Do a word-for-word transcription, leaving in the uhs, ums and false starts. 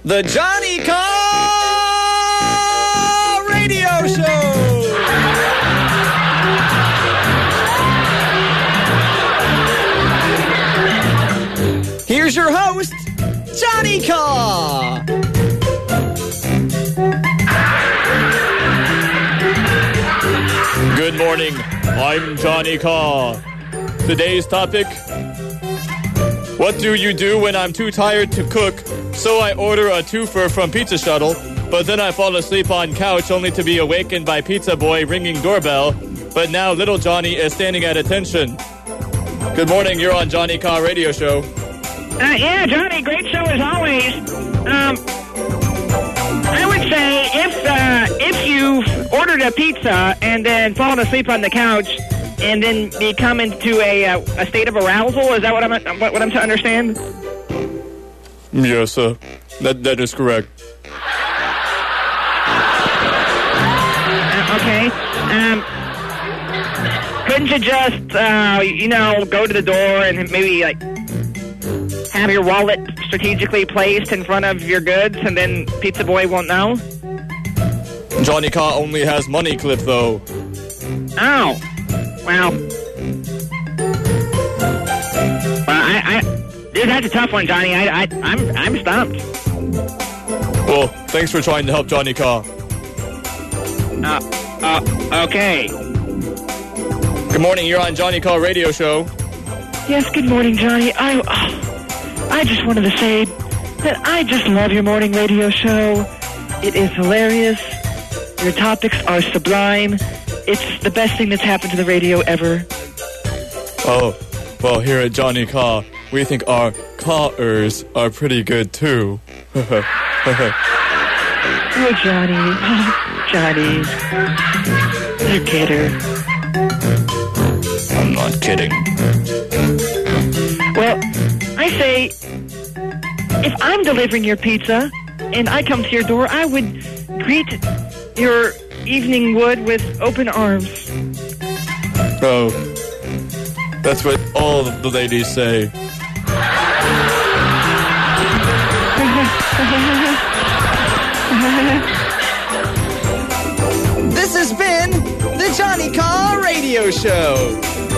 The Johnny Carr Radio Show! Here's your host, Johnny Carr! Good morning, I'm Johnny Carr. Today's topic: what do you do when I'm too tired to cook, so I order a twofer from Pizza Shuttle, but then I fall asleep on couch only to be awakened by Pizza Boy ringing doorbell, but now little Johnny is standing at attention. Good morning, you're on Johnny Carr Radio Show. Uh, yeah, Johnny, great show as always. Um, I would say if uh, if you've ordered a pizza and then fallen asleep on the couch and then become into a uh, a state of arousal, is that what I'm what, what I'm to understand? Yes, uh, that that is correct. Uh, okay. Um, couldn't you just uh, you know go to the door and maybe like have your wallet strategically placed in front of your goods, and then Pizza Boy won't know? Johnny Carr only has money clip, though. Oh, well. Well, I, I, dude, that's a tough one, Johnny. I, I, I'm, I'm stumped. Well, thanks for trying to help Johnny Carr. Uh, uh, okay. Good morning, you're on Johnny Carr Radio Show. Yes, good morning, Johnny. I, oh, I just wanted to say that I just love your morning radio show. It is hilarious. Your topics are sublime. It's the best thing that's happened to the radio ever. Oh, well, here at Johnny Carr, we think our callers are pretty good, too. Oh, Johnny. Oh, Johnny. You kidder. I'm not kidding. Well, I say, if I'm delivering your pizza and I come to your door, I would greet your evening wood with open arms. Oh, that's what all the ladies say. This has been the Johnny Carr Radio Show.